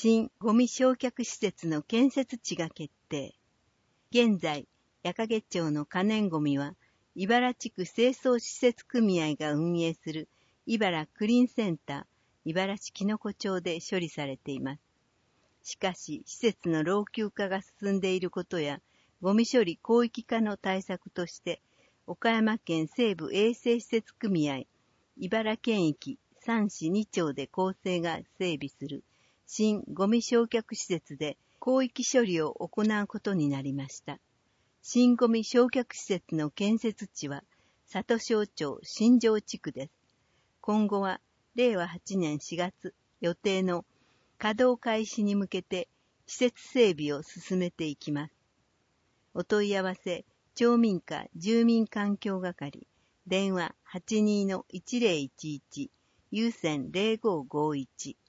新ゴミ焼却施設の建設地が決定。現在、矢掛町の可燃ゴミは、茨地区清掃施設組合が運営する茨クリーンセンター、茨市きのこ町で処理されています。しかし、施設の老朽化が進んでいることや、ゴミ処理広域化の対策として、岡山県西部衛生施設組合、茨県域3市2町で構成が整備する新ゴミ焼却施設で広域処理を行うことになりました。新ゴミ焼却施設の建設地は、里庄町新庄地区です。今後は、令和8年4月予定の稼働開始に向けて施設整備を進めていきます。お問い合わせ、町民課住民環境係、電話 82-1011、有線0551。